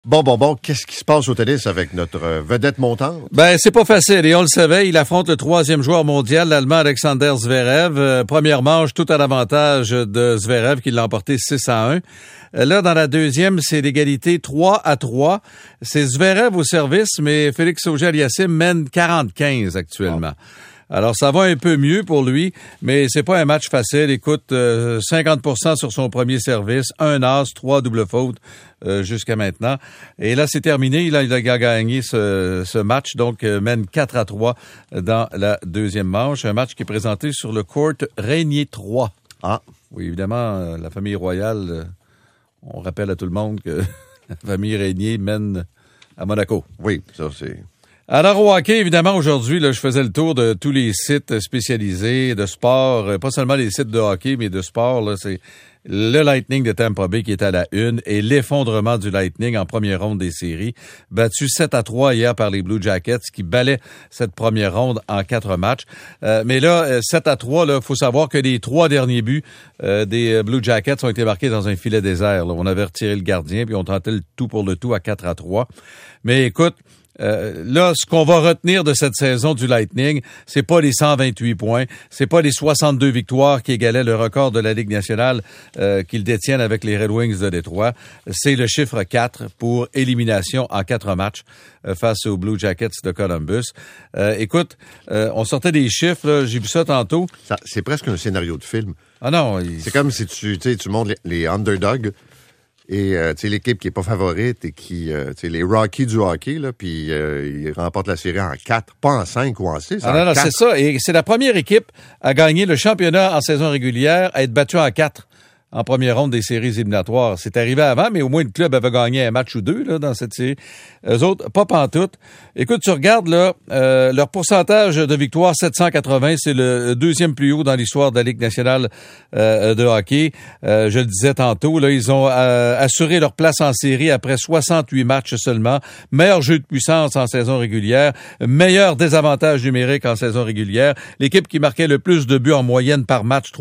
Bon, qu'est-ce qui se passe au tennis avec notre vedette montante? Ben, c'est pas facile, et on le savait, il affronte le 3e joueur mondial, l'Allemand Alexander Zverev. Première manche, tout à l'avantage de Zverev, qui l'a emporté 6-1. Là, dans la deuxième, c'est l'égalité 3-3. C'est Zverev au service, mais Félix Auger-Aliassime mène 40-15 actuellement. Alors, ça va un peu mieux pour lui, mais c'est pas un match facile. Écoute, 50% sur son premier service, 1 as, 3 doubles fautes jusqu'à maintenant. Et là, c'est terminé. Il a gagné ce match, donc mène 4-3 dans la deuxième manche. Un match qui est présenté sur le court Régnier 3. Ah. Oui, évidemment, la famille royale, on rappelle à tout le monde que la famille Régnier mène à Monaco. Oui, ça c'est... Alors, au hockey, évidemment, aujourd'hui, là, je faisais le tour de tous les sites spécialisés de sport, pas seulement les sites de hockey, mais de sport. Là, c'est le Lightning de Tampa Bay qui est à la une et l'effondrement du Lightning en première ronde des séries, battu 7-3 hier par les Blue Jackets qui balaient cette première ronde en 4 matchs. Mais là, 7-3, là, faut savoir que les 3 derniers buts des Blue Jackets ont été marqués dans un filet désert. Là. On avait retiré le gardien, puis on tentait le tout pour le tout à 4-3. Mais écoute, là, ce qu'on va retenir de cette saison du Lightning, c'est pas les 128 points, c'est pas les 62 victoires qui égalaient le record de la Ligue nationale qu'ils détiennent avec les Red Wings de Détroit. C'est le chiffre 4 pour élimination en 4 matchs face aux Blue Jackets de Columbus. Écoute, on sortait des chiffres, là, j'ai vu ça tantôt. C'est presque un scénario de film. Ah non. C'est comme si tu montres les underdogs. Et l'équipe qui est pas favorite et qui les Rockies du hockey là, puis ils remportent la série en 4, pas en 5 ou en 6. Non, c'est ça. Et c'est la première équipe à gagner le championnat en saison régulière, à être battue en 4 en première ronde des séries éliminatoires. C'est arrivé avant, mais au moins le club avait gagné un match ou 2 là, dans cette série. Eux autres, pas pantoute. Écoute, tu regardes là, leur pourcentage de victoire, 780, c'est le 2e plus haut dans l'histoire de la Ligue nationale de hockey. Je le disais tantôt, là, ils ont assuré leur place en série après 68 matchs seulement. Meilleur jeu de puissance en saison régulière, meilleur désavantage numérique en saison régulière. L'équipe qui marquait le plus de buts en moyenne par match,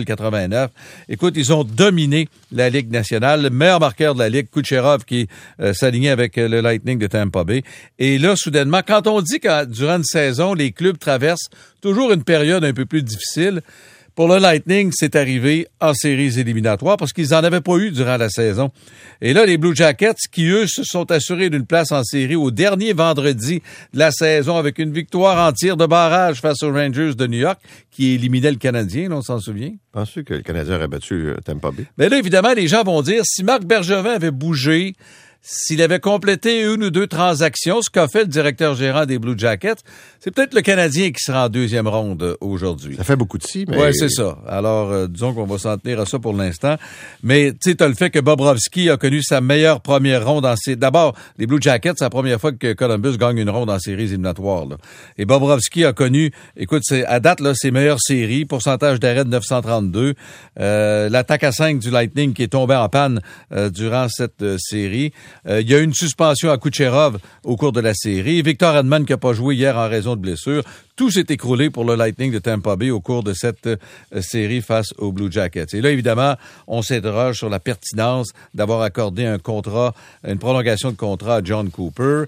3,89. Écoute, ils ont dominé la Ligue nationale. Le meilleur marqueur de la Ligue, Kucherov, qui s'alignait avec le Lightning de Tampa Bay. Et là, soudainement, quand on dit que durant une saison, les clubs traversent toujours une période un peu plus difficile, pour le Lightning, c'est arrivé en séries éliminatoires parce qu'ils n'en avaient pas eu durant la saison. Et là, les Blue Jackets, qui, eux, se sont assurés d'une place en série au dernier vendredi de la saison avec une victoire en tir de barrage face aux Rangers de New York, qui éliminait le Canadien, là, on s'en souvient. Penses-tu que le Canadien aurait battu Tampa Bay? Mais là, évidemment, les gens vont dire, si Marc Bergevin avait bougé, s'il avait complété 1 ou 2 transactions, ce qu'a fait le directeur gérant des Blue Jackets, c'est peut-être le Canadien qui sera en 2e ronde aujourd'hui. Ça fait beaucoup de si, mais... Oui, c'est ça. Alors, disons qu'on va s'en tenir à ça pour l'instant. Mais, tu sais, t'as le fait que Bobrovsky a connu sa meilleure première ronde en série. D'abord, les Blue Jackets, c'est la première fois que Columbus gagne une ronde en séries éliminatoires, là. Et Bobrovsky a connu, écoute, à date, là, ses meilleures séries, pourcentage d'arrêt de 932, l'attaque à 5 du Lightning qui est tombé en panne durant cette série. Il y a eu une suspension à Kucherov au cours de la série. Victor Hedman qui n'a pas joué hier en raison de blessure. Tout s'est écroulé pour le Lightning de Tampa Bay au cours de cette série face aux Blue Jackets. Et là, évidemment, on s'interroge sur la pertinence d'avoir accordé un contrat, une prolongation de contrat à John Cooper.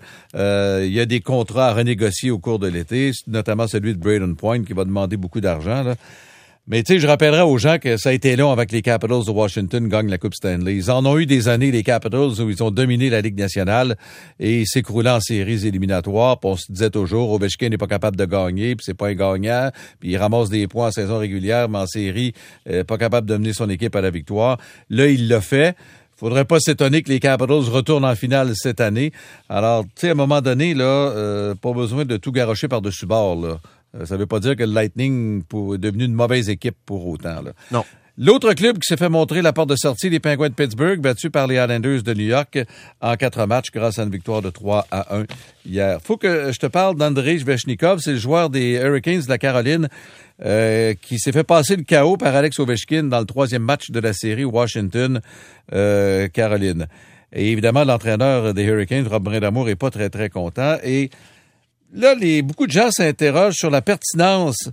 Il y a des contrats à renégocier au cours de l'été, notamment celui de Brayden Point qui va demander beaucoup d'argent, là. Mais tu sais, je rappellerai aux gens que ça a été long avec les Capitals de Washington gagnent la Coupe Stanley. Ils en ont eu des années, les Capitals, où ils ont dominé la Ligue nationale et ils s'écroulaient en séries éliminatoires. Puis on se disait toujours, Ovechkin n'est pas capable de gagner, puis c'est pas un gagnant. Puis il ramasse des points en saison régulière, mais en série, pas capable de mener son équipe à la victoire. Là, il l'a fait. Faudrait pas s'étonner que les Capitals retournent en finale cette année. Alors, tu sais, à un moment donné, là, pas besoin de tout garrocher par-dessus bord, là. Ça veut pas dire que le Lightning est devenu une mauvaise équipe pour autant, là. Non. L'autre club qui s'est fait montrer la porte de sortie, les Penguins de Pittsburgh, battus par les Islanders de New York en 4 matchs grâce à une victoire de 3-1 hier. Faut que je te parle d'Andrei Svechnikov, c'est le joueur des Hurricanes de la Caroline qui s'est fait passer le KO par Alex Ovechkin dans le 3e match de la série Washington-Caroline. Et évidemment, l'entraîneur des Hurricanes, Rob Brindamour, est pas très, très content. Et là, beaucoup de gens s'interrogent sur la pertinence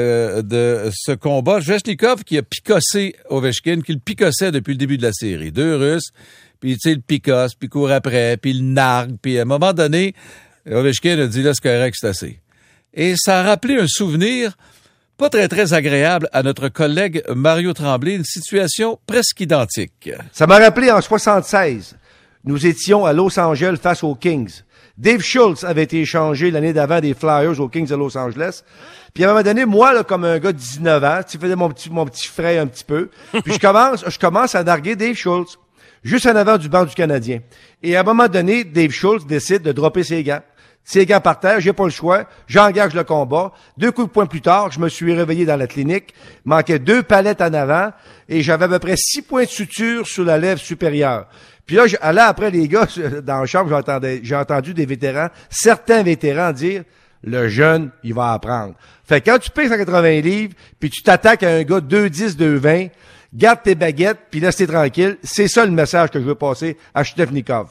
de ce combat. Svechnikov qui a picossé Ovechkin, qui le picossait depuis le début de la série. 2 Russes, puis tu sais, le picasse, puis court après, puis le nargue, puis à un moment donné, Ovechkin a dit, là, c'est correct, c'est assez. Et ça a rappelé un souvenir pas très, très agréable à notre collègue Mario Tremblay, une situation presque identique. Ça m'a rappelé en 76. Nous étions à Los Angeles face aux Kings. Dave Schultz avait été échangé l'année d'avant des Flyers aux Kings de Los Angeles. Puis à un moment donné, moi, là, comme un gars de 19 ans, tu faisais mon petit frais un petit peu. Puis je commence à narguer Dave Schultz, juste en avant du banc du Canadien. Et à un moment donné, Dave Schultz décide de dropper ses gants. Ses gants par terre, j'ai pas le choix, j'engage le combat. 2 coups de poing plus tard, je me suis réveillé dans la clinique, manquait 2 palettes en avant, et j'avais à peu près 6 points de suture sur la lèvre supérieure. Puis là, là après, les gars, dans la chambre, j'ai entendu des vétérans, certains vétérans dire, le jeune, il va apprendre. Fait que quand tu payes 180 livres, puis tu t'attaques à un gars 2-10, 2-20, garde tes baguettes, puis laisse-les tranquille. C'est ça le message que je veux passer à Stefnikov.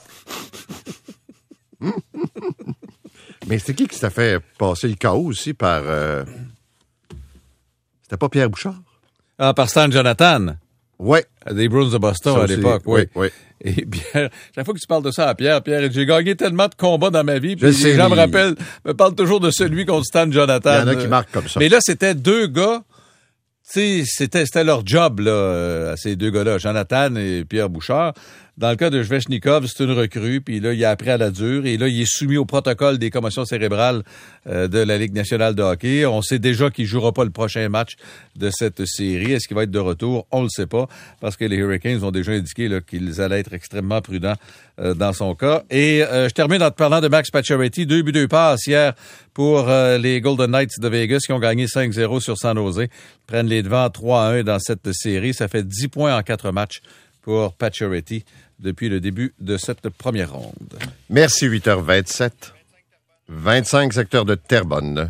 Mais c'était qui t'a fait passer le chaos aussi par... C'était pas Pierre Bouchard? Ah, par Stan Jonathan. Ouais. Des Bruins de Boston Ça à aussi, l'époque, oui. oui. Et Pierre, chaque fois que tu parles de ça à Pierre, j'ai gagné tellement de combats dans ma vie, puis Je les sais, gens me parlent toujours de celui contre Stan Jonathan. Il y en a qui marquent comme ça. Mais là, c'était 2 gars, tu sais, c'était leur job, là, à ces 2 gars-là, Jonathan et Pierre Bouchard. Dans le cas de Svechnikov, c'est une recrue, puis là, il a appris à la dure, et là, il est soumis au protocole des commotions cérébrales de la Ligue nationale de hockey. On sait déjà qu'il jouera pas le prochain match de cette série. Est-ce qu'il va être de retour? On le sait pas, parce que les Hurricanes ont déjà indiqué là, qu'ils allaient être extrêmement prudents dans son cas. Et je termine en te parlant de Max Pacioretty. 2 buts, 2 passes hier pour les Golden Knights de Vegas qui ont gagné 5-0 sur San Jose. Ils prennent les devants 3-1 dans cette série. Ça fait 10 points en 4 matchs pour Pacioretty depuis le début de cette première ronde. Merci, 8h27. 25 secteurs de Terrebonne.